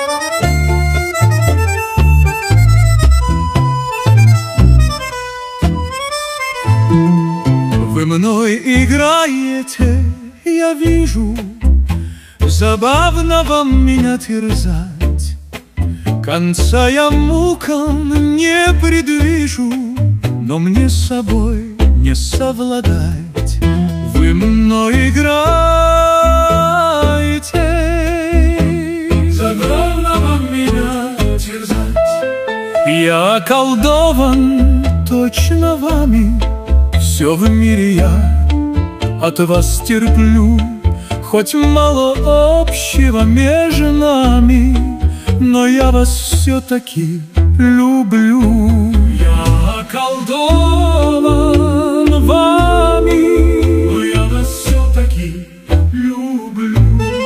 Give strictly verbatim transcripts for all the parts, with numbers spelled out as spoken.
Вы мной играете, я вижу, забавно вам меня терзать. Конца я мукам не предвижу, но мне с собой не совладать. Вы мной играете, забавно вам меня терзать. Я околдован точно вами, все в мире я от вас терплю. Хоть мало общего между нами, но я вас все-таки люблю. Я околдован вами, но я вас все-таки люблю.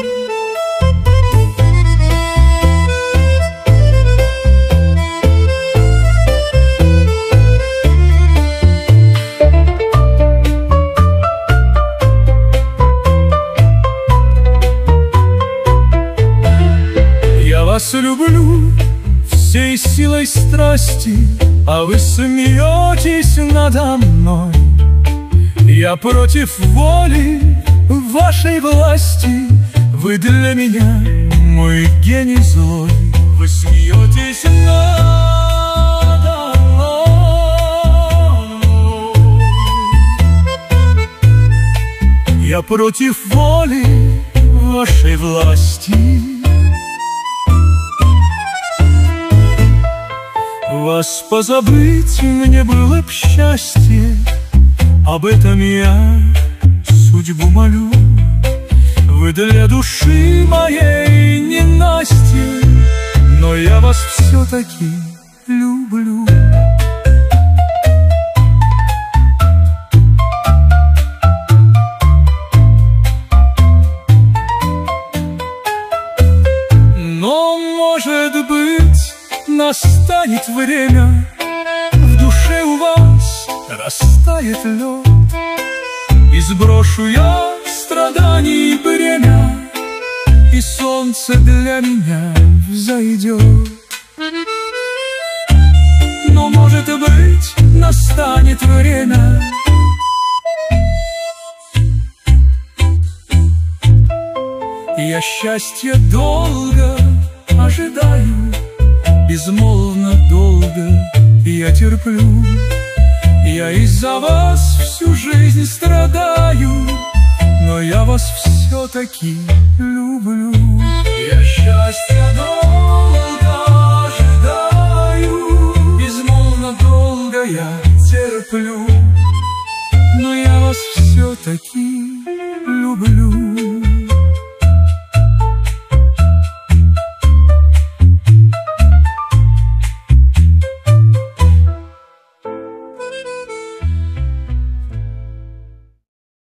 Я вас люблю всей силой страсти, а вы смеетесь надо мной. Я против воли вашей власти, вы для меня мой гений злой. Вы смеетесь надо мной. Я против воли вашей власти. Вас позабыть мне было б счастье, об этом я судьбу молю. Вы для души моей ненастье, но я вас все-таки люблю. Но, может быть, настанет время, в душе у вас растает лед, и сброшу я страданий бремя, и солнце для меня взойдет. Но, может быть, настанет время, я счастья долго ожидаю, безмолвно долго я терплю. Я из-за вас всю жизнь страдаю, но я вас все-таки люблю. Я счастья долго ожидаю, безмолвно долго я терплю, но я вас все-таки люблю.